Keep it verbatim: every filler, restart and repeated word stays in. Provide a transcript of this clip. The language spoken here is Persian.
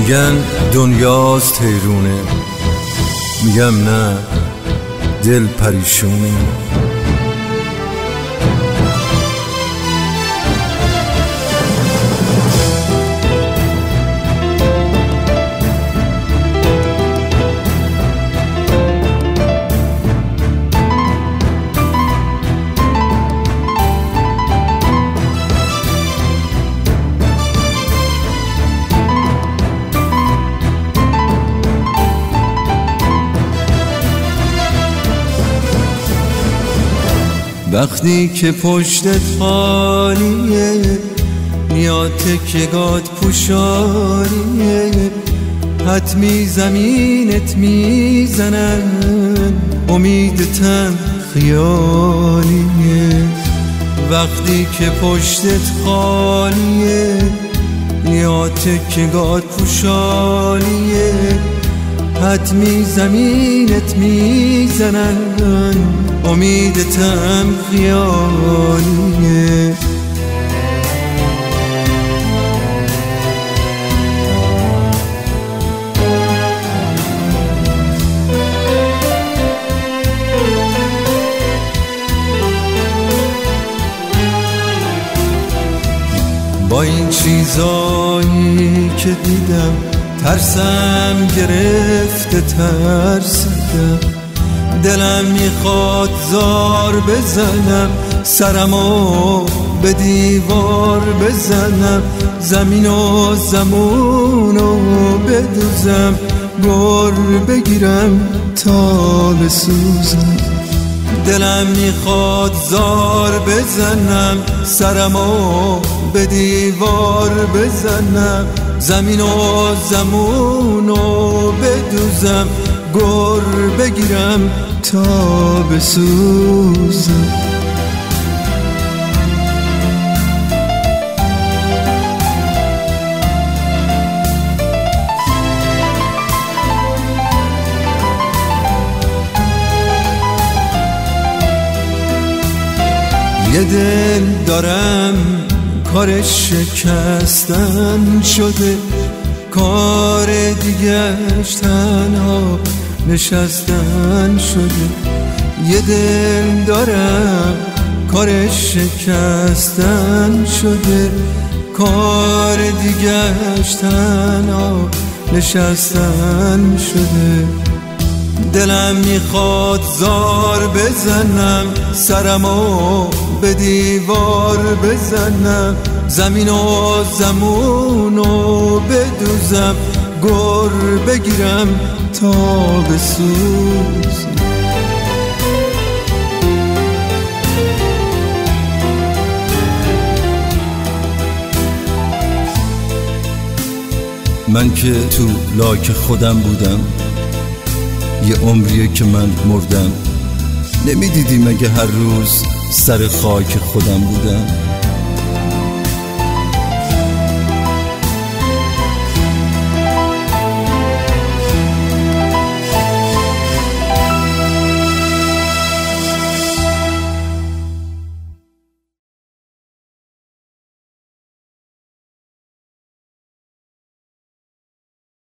میگن دنیاست حیرونه، میگم نه دل پریشونه. وقتی که پشتت خالیه، یا تکیگات پوشالیه، حتمی زمینت میزنن، امیدتم خیالیه. وقتی که پشتت خالیه، یا تکیگات پوشالیه، حتمی زمینت میزنن، امیدتم خیالیه. با این چیزایی که دیدم ترسم گرفته، ترسیدم، دلم میخواد زار بزنم، سرمو به دیوار بزنم، زمین و زمونو بدوزم، گر بگیرم تا بسوزم. دلم میخواد زار بزنم، سرمو به دیوار بزنم، زمین و زمونو بدوزم، گر بگیرم تا بسوزم. یه دل دارم کارش شکستن شده، کار دیگه‌اش تنها نشستن شده. یه دل دارم کارش شکستن شده، کار دیگه‌اش تنها نشستن شده. دلم میخواد زار بزنم، سرمو به دیوار بزنم، زمین و زمونو بدوزم، گر بگیرم تا بسوزم. من که تو لاک خودم بودم، یه عمریه که من مردم، نمیدیدی مگه هر روز سر خاک خودم بودم؟